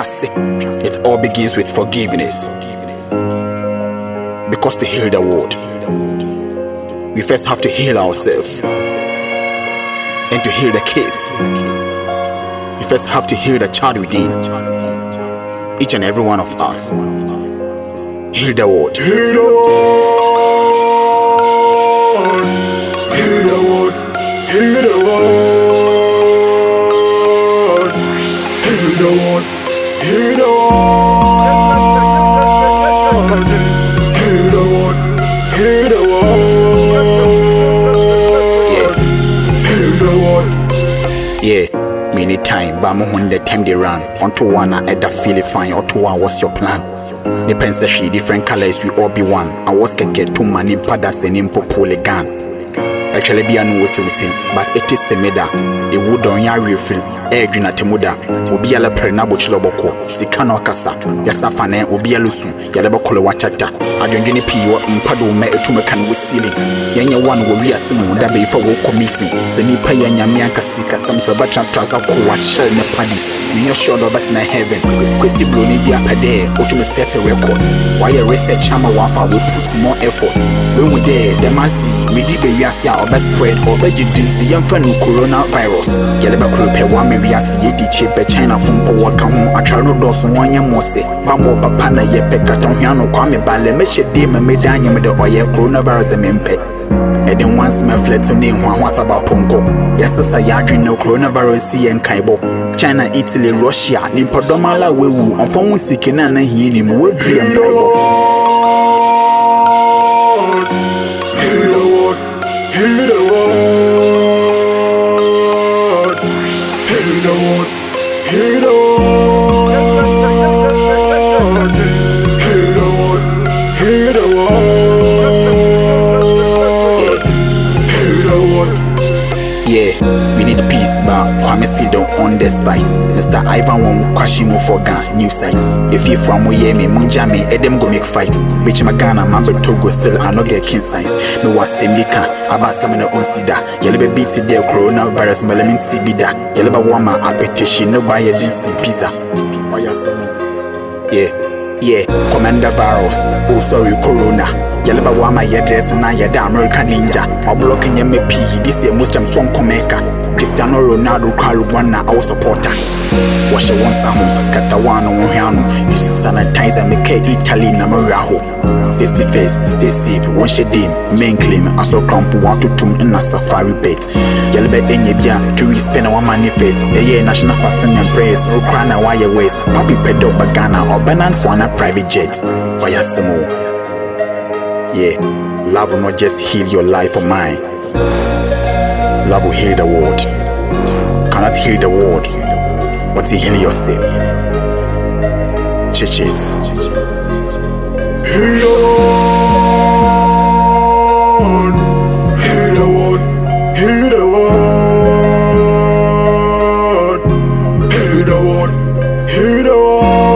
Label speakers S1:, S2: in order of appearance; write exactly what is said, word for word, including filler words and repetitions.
S1: Trust it. It all begins with forgiveness. Because to heal the world, we first have to heal ourselves. And to heal the kids, we first have to heal the child within. Each and every one of us. Heal the world.
S2: Heal the world. Heal the world. Heal the world. Heal the world. Heal the world. Heal the world. Heal the world. Heal the world.
S1: Yeah. Many time, but I'm on the time they run. Onto one, I had feel fine. Or two, what's your plan? Depends she different colors, we all be one. I was get two man in padas and in popolegan. Actually, be a no what's with him, but it is the meda. A wood on your refill, egg in a temuda, will be a laprenabo chiloboko, Sikano Casa, Yasafane, will be a lusun, Yalabocolo Wachata. I don't get a pee or impado me to mekan with ceiling. Yanya one will be a simon that be for walk meeting. Seni pay and Yamianka Sika, some tabacha trasa ko watch shell in the paddies. Near shoulder but in a heaven. Questi Bruni be up a day, or to me set a record. Why a research Chama Wafa will put more effort. When we there, the Mazi, Medibe Yasia. Best spread or beji dinsi yamfa no coronavirus yeleba klope wa me wiase yedi chepe China fumpo waka ho atwa no doso wanya mose bambo papa na yepe katon hwa no kwa me bale me hyede me medanye me de oye coronavirus de mempe eden once me flet to ne hwa hwata ba ponko yesesa yadwen no coronavirus yen kaibo China Italy Russia ni podomala wewu onfon hu sikina na hie ni mu wedri am kaibo.
S2: Heal the world. Heal the world. Heal the world. Heal the world. Heal the world. Heal the world.
S1: Yeah, we need peace, but Kwame still don't on despite. Mister Ivan won't Kwashimo for Ghana new site. If you from Uyemi, Munjami, Edem go make fight. Bitch Magana, Mambe Togo still I no get king size. Me was Sembika, Abasamina on Sida. Yelebe beat there, coronavirus, melamin Sibida. Yeleba Wama, appetition, no buy a dancing pizza. Yeah, yeah, Commander Virus. Oh, sorry, Corona. Yeleba Wama, your dress and I, your American Ninja. Or blocking your M P, this year Muslim Swan Komeka. Cristiano Ronaldo Carluana, our supporter. Wash a one Samu, Catawano, Mohano, use sanitizer, make Italy, Namaraho. Safety first, stay safe, one shade main claim, as a crump, one to two in a safari bait. Yelbe Enyebia, two weeks spend one manifest, a year national fasting and prayers, no crown a wire waist, Papi Pedo Bagana, or Banans one a private jet. Wayasimo. Yeah, love will not just heal your life or mine. Love will heal the world. Cannot heal the world, but you heal yourself. Churches.
S2: Heal the world. Heal the world. Heal the world. Heal the world. Heal the world.